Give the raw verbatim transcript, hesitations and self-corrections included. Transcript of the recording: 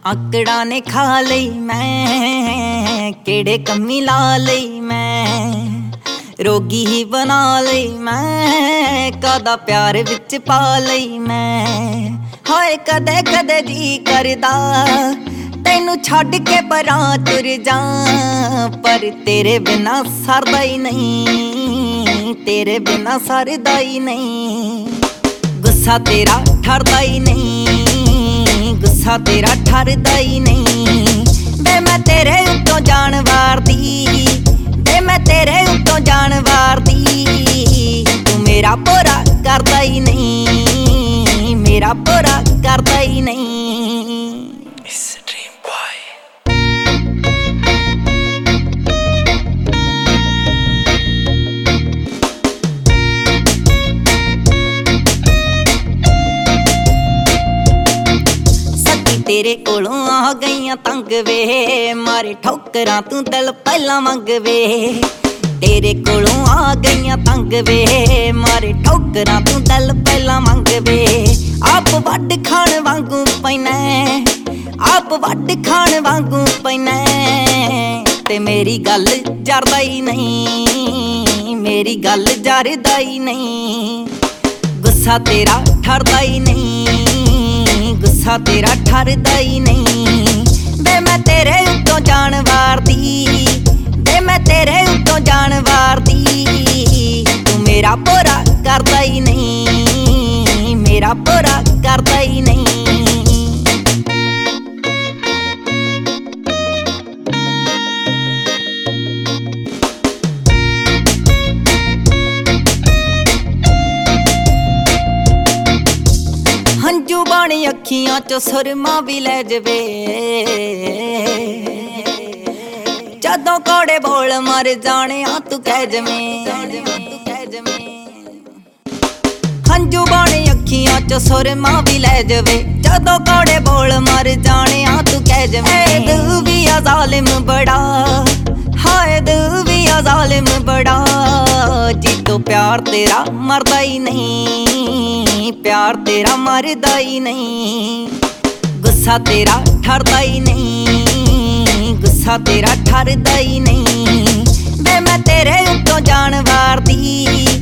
ਆਕੜਾਂ ਨੇ ਖਾ ਲਈ ਮੈਂ, ਕਿਹੜੇ ਕੰਮੀ ਲਾ ਲਈ ਮੈਂ, ਰੋਗੀ ਹੀ ਬਣਾ ਲਈ ਮੈਂ, ਕਾਦਾ ਪਿਆਰ ਵਿੱਚ ਪਾ ਲਈ ਮੈਂ। ਹਾਏ ਕਦੇ ਕਦੇ ਜੀ ਕਰਦਾ ਤੈਨੂੰ ਛੱਡ ਕੇ ਪਰਾਂ ਤੁਰ ਜਾ, ਪਰ ਤੇਰੇ ਬਿਨਾ ਸਰਦਾ ਹੀ ਨਹੀਂ, ਤੇਰੇ ਬਿਨਾ ਸਰਦਾ ਹੀ ਨਹੀਂ। ਗੁੱਸਾ ਤੇਰਾ ਠਰਦਾ ਹੀ ਨਹੀਂ, ਗੁੱਸਾ ਤੇਰਾ ਠਰਦਾ ਹੀ ਨਹੀਂ। ਵੇ ਮੈਂ ਤੇਰੇ ਉੱਤੋਂ ਜਾਣ ਵਾਰਦੀ, ਵੇ ਮੈਂ ਤੇਰੇ ਉੱਤੋਂ ਜਾਣ ਵਾਰਦੀ, ਤੂੰ ਮੇਰਾ ਪੂਰਾ ਕਰਦਾ ਹੀ ਨਹੀਂ, ਮੇਰਾ ਪੂਰਾ ਕਰਦਾ ਹੀ ਨਹੀਂ। ਤੇਰੇ ਕੋਲੋਂ ਆ ਗਈਆਂ ਤੰਗ ਵੇ, ਮਾਰੇ ਠੋਕਰਾਂ ਤੂੰ ਦਿਲ ਪਹਿਲਾਂ ਮੰਗ ਵੇ। ਤੇਰੇ ਕੋਲੋਂ ਆ ਗਈਆਂ ਤੰਗ ਵੇ, ਮਾਰੇ ਠੋਕਰਾਂ ਤੂੰ ਦਿਲ ਪਹਿਲਾਂ ਮੰਗ ਵੇ। ਆਪ ਵੱਢ ਖਾਣ ਵਾਂਗੂ ਪੈਣਾ, ਆਪ ਵੱਢ ਖਾਣ ਵਾਂਗੂ ਪੈਣਾ, ਤੇ ਮੇਰੀ ਗੱਲ ਜਰਦਾ ਹੀ ਨਹੀਂ, ਮੇਰੀ ਗੱਲ ਜਰਦਾ ਹੀ ਨਹੀਂ। ਗੁੱਸਾ ਤੇਰਾ ਠਰਦਾ ਹੀ ਨਹੀਂ, ਗੁੱਸਾ ਤੇਰਾ ਠਰਦਾ ਹੀ ਨਹੀਂ। ਵੇ ਮੈਂ ਤੇਰੇ ਉੱਤੋਂ ਜਾਣ ਵਾਰਦੀ, ਵੇ ਮੈਂ ਤੇਰੇ ਉੱਤੋਂ ਜਾਣ ਵਾਰਦੀ, ਤੂੰ ਮੇਰਾ ਪੂਰਾ ਕਰਦਾ ਹੀ ਨਹੀਂ, ਮੇਰਾ ਪੂਰਾ ਕਰਦਾ ਹੀ ਨਹੀਂ। ਹੰਝੂ ਬਣ ਅੱਖੀਆਂ ਚੋਂ ਸੁਰਮਾ ਵੀ ਲੈ ਜਵੇ, ਜਦੋਂ ਕੋੜੇ ਬੋਲ ਮਰ ਜਾਣਿਆ ਤੂੰ ਕਹਿ ਜਵੇਂ। ਹੰਝੂ ਬਣ ਅੱਖੀਆਂ ਚੋਂ ਸੁਰਮਾ ਵੀ ਲੈ ਜਵੇ, ਜਦੋਂ ਕੋੜੇ ਬੋਲ ਮਰ ਜਾਣਿਆ ਤੂੰ ਕਹਿ ਜਵੇਂ। ਦਿਲ ਵੀ ਆ ਜ਼ਾਲਿਮ ਬੜਾ, ਹਾਏ ਦਿਲ ਵੀ ਆ ਜ਼ਾਲਿਮ ਬੜਾ, ਜੀਤੋਂ ਪਿਆਰ ਤੇਰਾ ਮਰਦਾ ਹੀ ਨਹੀਂ, ਪਿਆਰ ਤੇਰਾ ਮਰਦਾ ਹੀ ਨਹੀਂ। ਗੁੱਸਾ ਤੇਰਾ ਠਰਦਾ ਹੀ ਨਹੀਂ, ਗੁੱਸਾ ਤੇਰਾ ਠਰਦਾ ਹੀ ਨਹੀਂ। ਵੇ ਮੈਂ ਤੇਰੇ ਉੱਤੋਂ ਜਾਣ ਵਾਰਦੀ,